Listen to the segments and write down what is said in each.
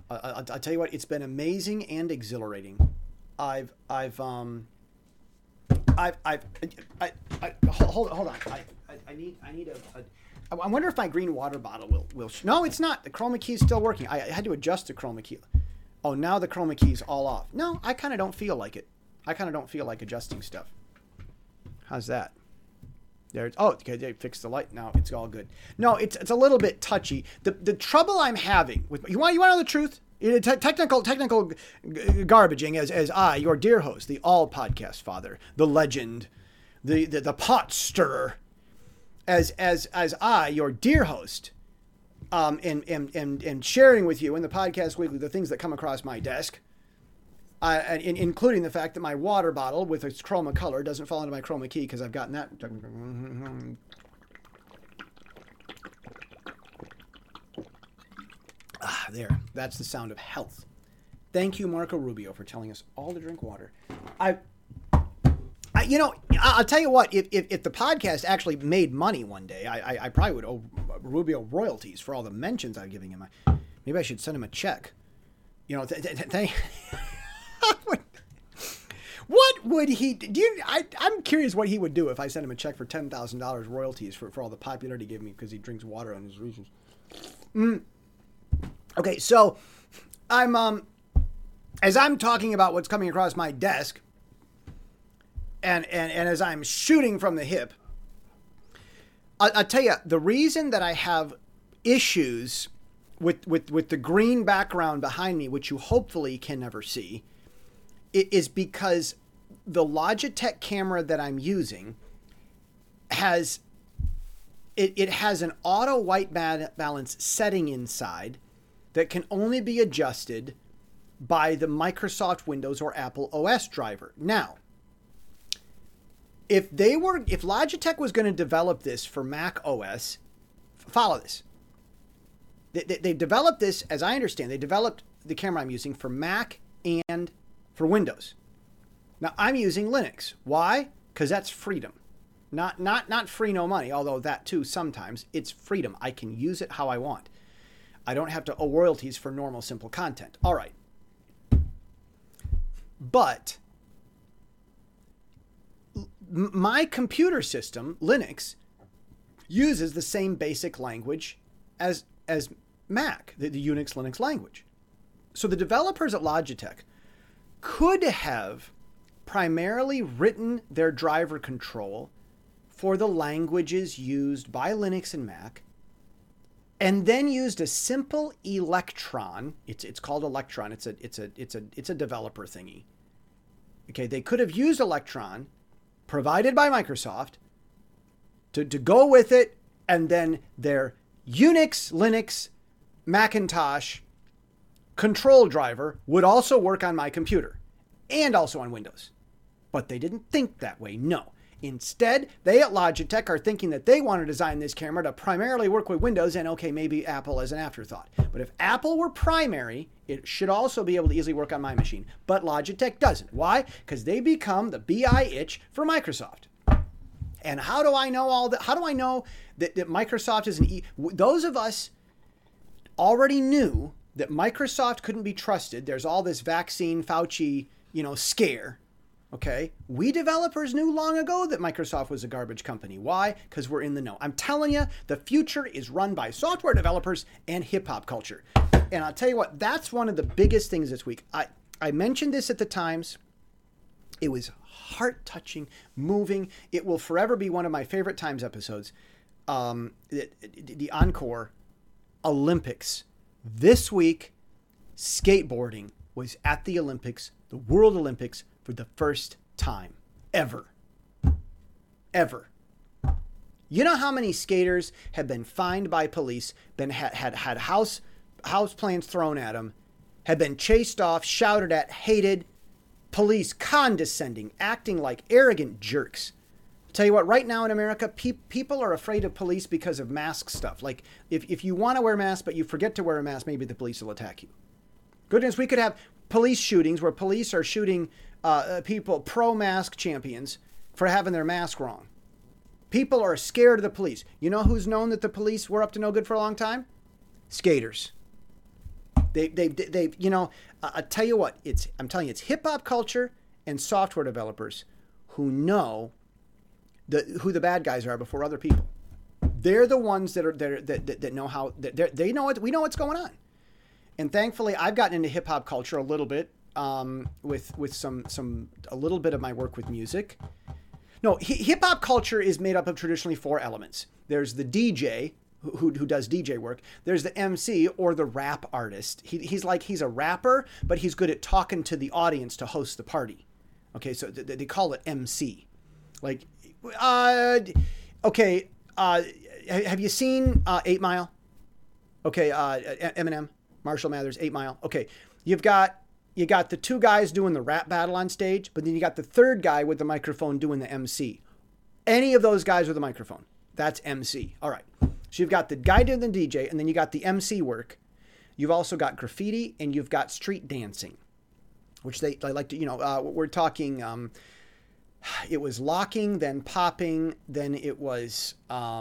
I'll tell you what, it's been amazing and exhilarating. I've hold on. I need a. I wonder if my green water bottle will. No, it's not. The chroma key is still working. I had to adjust the chroma key. Oh, now the chroma key is all off. No, I kind of don't feel like it. I kind of don't feel like adjusting stuff. How's that? There. Oh, okay. They fixed the light. Now it's all good. No, it's a little bit touchy. The trouble I'm having with you want to know the truth? Technical garbaging as I, your dear host, the all podcast father, the legend, the pot stirrer, as I, your dear host, and sharing with you in the podcast weekly the things that come across my desk, including the fact that my water bottle with its chroma color doesn't fall into my chroma key because I've gotten that. There. That's the sound of health. Thank you, Marco Rubio, for telling us all to drink water. I'll tell you what, if the podcast actually made money one day, I probably would owe Rubio royalties for all the mentions I'm giving him. Maybe I should send him a check. What would he do? I'm curious what he would do if I sent him a check for $10,000 royalties for all the popularity he gave me because he drinks water on his reasons. Okay, so as I'm talking about what's coming across my desk, and as I'm shooting from the hip, I'll tell you, the reason that I have issues with the green background behind me, which you hopefully can never see, is because the Logitech camera that I'm using has an auto white balance setting inside that can only be adjusted by the Microsoft Windows or Apple OS driver. Now, if Logitech was going to develop this for Mac OS, follow this. They developed this, as I understand, they developed the camera I'm using for Mac and for Windows. Now, I'm using Linux. Why? Because that's freedom. Not free, no money, although that too sometimes. It's freedom. I can use it how I want. I don't have to owe royalties for normal, simple content. All right. But my computer system, Linux, uses the same basic language as Mac, the Unix Linux language. So the developers at Logitech could have primarily written their driver control for the languages used by Linux and Mac, and then used a simple Electron. It's called Electron. It's a developer thingy. Okay, they could have used Electron, provided by Microsoft, to go with it, and then their Unix, Linux, Macintosh control driver would also work on my computer and also on Windows. But they didn't think that way. No. Instead, they at Logitech are thinking that they want to design this camera to primarily work with Windows and, okay, maybe Apple as an afterthought. But if Apple were primary, it should also be able to easily work on my machine. But Logitech doesn't. Why? Because they become the BI itch for Microsoft. And how do I know all that? How do I know that Microsoft is those of us already knew that Microsoft couldn't be trusted. There's all this vaccine Fauci, scare. Okay, we developers knew long ago that Microsoft was a garbage company. Why? Because we're in the know. I'm telling you, the future is run by software developers and hip-hop culture. And I'll tell you what, that's one of the biggest things this week. I mentioned this at the Times. It was heart-touching, moving. It will forever be one of my favorite Times episodes. The Encore Olympics. This week, skateboarding was at the Olympics, the World Olympics, for the first time ever. Ever. You know how many skaters have been fined by police, had house plans thrown at them, had been chased off, shouted at, hated, police condescending, acting like arrogant jerks. Tell you what, right now in America, people are afraid of police because of mask stuff. Like, if you want to wear a mask, but you forget to wear a mask, maybe the police will attack you. Goodness, we could have police shootings where police are shooting people, pro-mask champions, for having their mask wrong. People are scared of the police. You know who's known that the police were up to no good for a long time? Skaters. They you know, I tell you what, I'm telling you, it's hip hop culture and software developers who know who the bad guys are before other people. They're the ones that know how, they know it. We know what's going on. And thankfully, I've gotten into hip hop culture a little bit with a little bit of my work with music. No, hip hop culture is made up of traditionally 4 elements. There's the DJ who does DJ work. There's the MC, or the rap artist. He's a rapper, but he's good at talking to the audience to host the party. Okay, so they call it MC. Like, okay, have you seen 8 Mile? Okay, Eminem, Marshall Mathers, 8 Mile. Okay, you got the 2 guys doing the rap battle on stage, but then you got the 3rd guy with the microphone doing the MC. Any of those guys with a microphone, that's MC. All right. So you've got the guy doing the DJ, and then you got the MC work. You've also got graffiti, and you've got street dancing, which they like to, we're talking, it was locking, then popping, then it was,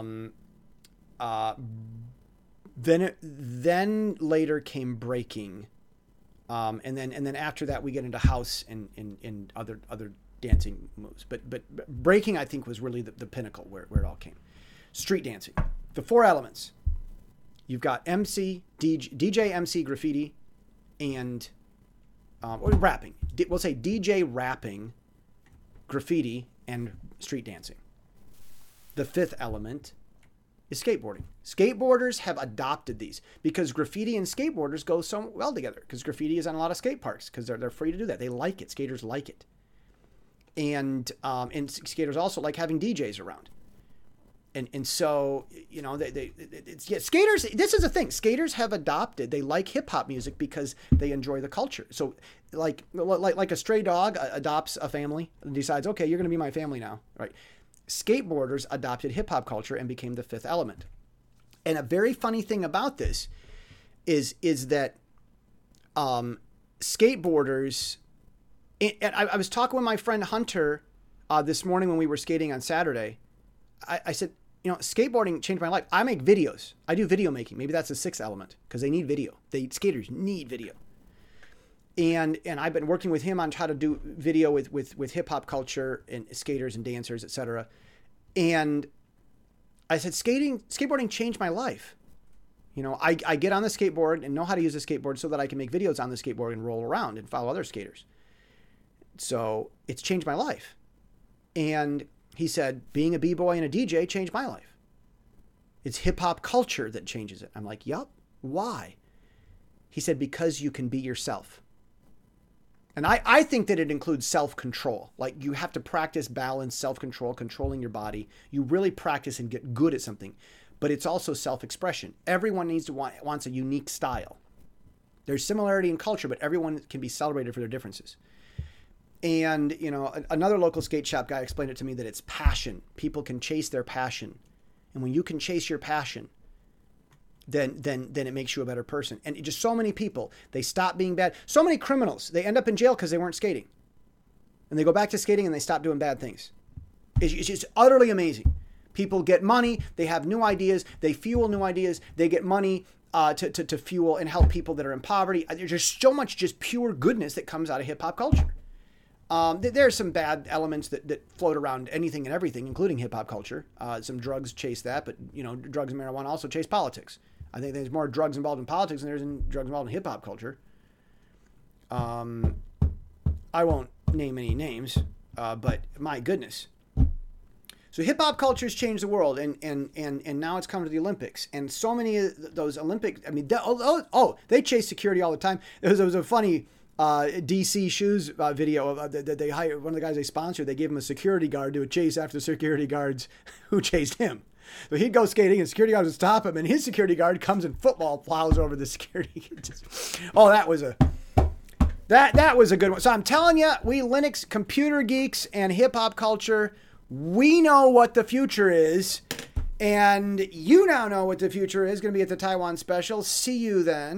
then later came breaking. And then after that, we get into house and other dancing moves. But breaking, I think, was really the pinnacle where it all came. Street dancing. The 4 elements. You've got MC, DJ, MC, graffiti, and or rapping. We'll say DJ, rapping, graffiti, and street dancing. The 5th element is skateboarding. Skateboarders have adopted these because graffiti and skateboarders go so well together, because graffiti is on a lot of skate parks because they're free to do that. They like it. Skaters like it. And skaters also like having DJs around. And so, skaters, this is the thing. Skaters have adopted, they like hip hop music because they enjoy the culture. So like a stray dog adopts a family and decides, okay, you're going to be my family now, right? Skateboarders adopted hip hop culture and became the 5th element. And a very funny thing about this is that skateboarders, and I was talking with my friend Hunter this morning when we were skating on Saturday. I said, skateboarding changed my life. I make videos. I do video making. Maybe that's the 6th element because they need video. Skaters need video. And I've been working with him on how to do video with hip hop culture and skaters and dancers, etc. And I said, skateboarding changed my life. I get on the skateboard and know how to use the skateboard so that I can make videos on the skateboard and roll around and follow other skaters. So it's changed my life. And he said, being a b-boy and a DJ changed my life. It's hip hop culture that changes it. I'm like, yup. Why? He said, because you can be yourself. And I think that it includes self-control. Like, you have to practice balance, self-control, controlling your body. You really practice and get good at something. But it's also self-expression. Everyone wants a unique style. There's similarity in culture, but everyone can be celebrated for their differences. And, another local skate shop guy explained it to me that it's passion. People can chase their passion. And when you can chase your passion, then it makes you a better person. And just so many people, they stop being bad. So many criminals, they end up in jail because they weren't skating. And they go back to skating and they stop doing bad things. It's just utterly amazing. People get money, they have new ideas, they fuel new ideas, they get money to fuel and help people that are in poverty. There's just so much just pure goodness that comes out of hip hop culture. There are some bad elements that float around anything and everything, including hip hop culture. Some drugs chase that, but drugs and marijuana also chase politics. I think there's more drugs involved in politics than there's drugs involved in hip hop culture. I won't name any names, but my goodness. So hip hop culture has changed the world, and now it's come to the Olympics, and so many of those Olympic, they chase security all the time. There was a funny DC Shoes video that they hired one of the guys they sponsored. They gave him a security guard to chase after the security guards who chased him. So he'd go skating and security guards would stop him, and his security guard comes and football plows over the security. That was a good one. So I'm telling you, we Linux computer geeks and hip hop culture, we know what the future is, and you now know what the future is. Going to be at the Taiwan Special. See you then.